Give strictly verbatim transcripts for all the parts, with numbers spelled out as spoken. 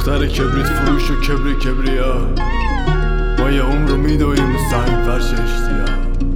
دختر کبریت فروش و کبری کبریا، ما یه عمر رو میدویم سنگ فرش اشتیا.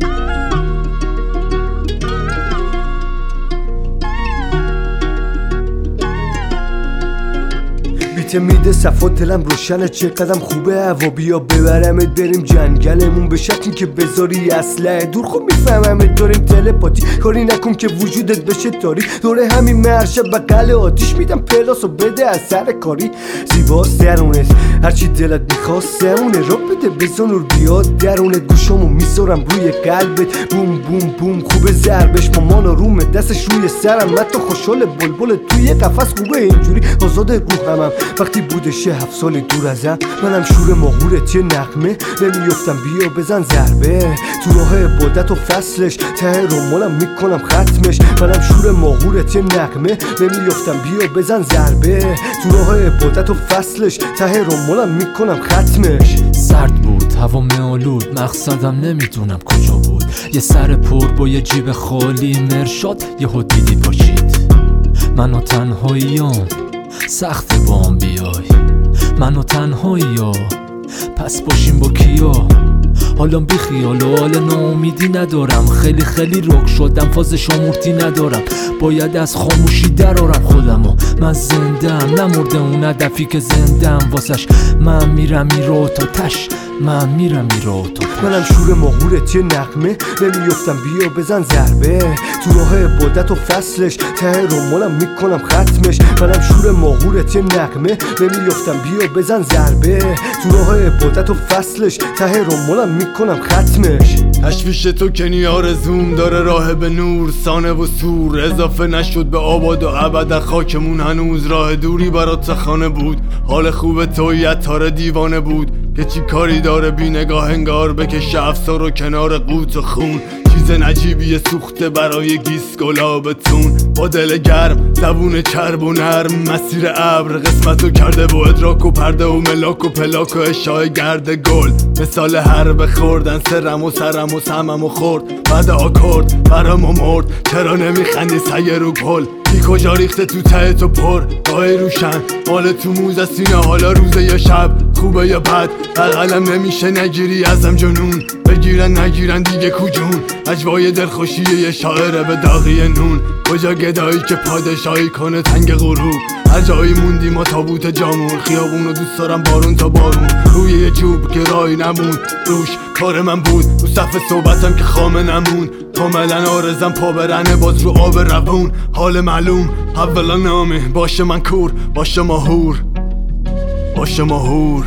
بیت میده صفا دلم روشنه، چقدرم خوبه هوا، بیا ببرمت بریم جنگلمون به شکلی که بذاری اسلحه دور. خوب میفهممت داریم تلپاتی، کاری نکن که وجودت بشه تاری. دوره همین مرشه بغل آتیش میدم پلاس و بده از سر کاری. زیباست درونت هرچی دلت میخواست درونه را بده، بزن نور بیاد درونت. گوشامو میذارم روی قلبت، بوم بوم بوم خوبه ضربش. مامان رومه دستش روی سرم، من تو خوشحال بلبل توی قفس. خوبه اینجوری آزاد روحمم وقتی بودش هفت سال دور ازم. منم شور ماهورت یه نغمه، نمیفتم بیا بزن ضربه. تو راه عبادت و فصلش ته رمالم میکنم ختمش. منم شور ماهورت یه نغمه، نمیفتم بیا بزن ضربه. تو راه عبادت و فصلش ته رمالم میکنم ختمش. سرد بود هوا میالود، مقصدم نمیدونم کجا بود. یه سر پر با یه جیب خالی مرشاد یهو دیدید باشید. منو تنهاییام سخته بام بیای، منو تنهایی ها پس باشیم با کیا. حالا بی خیال و حال ناامیدی ندارم، خیلی خیلی رک شدم فاز شامورتی ندارم. باید از خاموشی درارم خودمو، من زندم نمرده اون هدفی که زندم واسش. من میرم میرو تو تش، من میرم میرو تو تش. منم شور ماهورت یه نغمه، نمیفتم بیا بزن ضربه. تو راه عبادت و فصلش ته رمالم میکنم ختمش. منم شور ماهورت یه نغمه، نمیفتم بیا بزن ضربه. تو راه عبادت و فصلش ته رمالم میکنم ختمش. تشویش تو کنی آرزوم داره راه به نور، سانه و سور اضافه نشد به آباد و ابد. خاکمون هنوز راه دوری برات خانه بود. حال خوب توی تار دیوانه بود که چی کاری داره بی نگاه انگار بکش افسار و کنار قوت و خون. چیز نجیبیه سوخته برای گیس گلابتون، با دل گرم زبون چرب و نرم. مسیر ابر قسمتو کرده با ادراک و پرده و ملاک و پلاک و اشای گرد گل. مثال حرب خوردن سرم و سرم و سمم و خورد بعد آکورد برام و مرد. چرا نمیخندی سگه رو کل؟ بی کجا ریخته تو ته تو پر گاهی روشن، مال تو موز از سینه. حالا روزه یا شب، خوبه یا بد، بغلم نمیشه نگیری ازم جنون. بگیرن نگیرن دیگه کجون، اجوای دلخوشی یه شاعره به داغی نون. کجا گدایی که پادشاهی کنه تنگ غروب؟ هر جایی موندی ما تابوت جامون. خیابونو دوست دارم بارون تا بارون، روی یه چوب که راهی نمون روش کار من بود. رو صف صحبتم که خامه نمون، کاملا آرزم پا برنه باز رو آب روون. حال معلوم اولا نامه باشه من کور، باشه ماهور، باشه ماهور.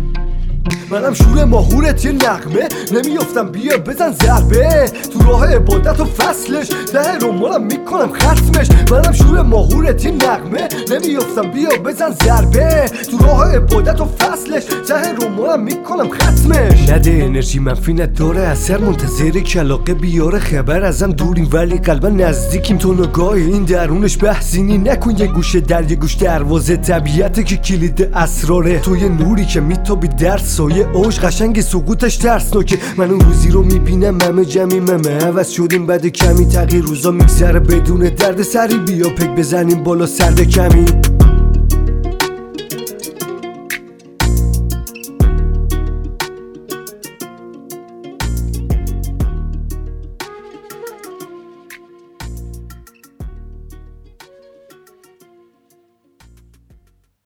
منم شور ماهورت یه نغمه، نمیفتم بیا بزن ضربه. تو راه عبادت و فصلش ته رمالم میکنم ختمش. منم شور ماهورت یه نغمه، نمیفتم بیا بزن ضربه. تو راه عبادت و فصلش ته رمالم میکنم ختمش. نده انرژی منفی نداره اثر، منتظر کلاقه بیاره خبر ازم. دوریم ولی قلبا نزدیکیم، تو نگاه این درونش بحثینی نکن. یه گوشه در یه گوش دروازه طبیعته که کلید اسراره. تو یه نوری که میتابی در سایه اوج، قشنگ سقوطش ترسناکه. من اون روزی رو میبینم همه جمعی ممه عوض شدیم بعد کمی تغییر. روزا میگذره بدون درد سری، بیا پک بزنیم بالا سرد کمی.